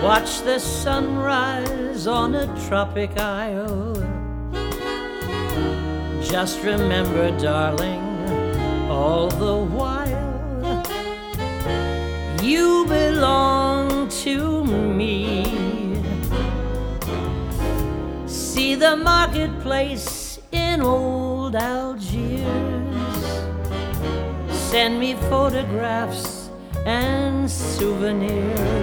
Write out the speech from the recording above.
Watch the sunrise on a tropic isle. Just remember, darling, all the while, you belong to me. See the marketplace in old Algiers. Send me photographs and souvenirs.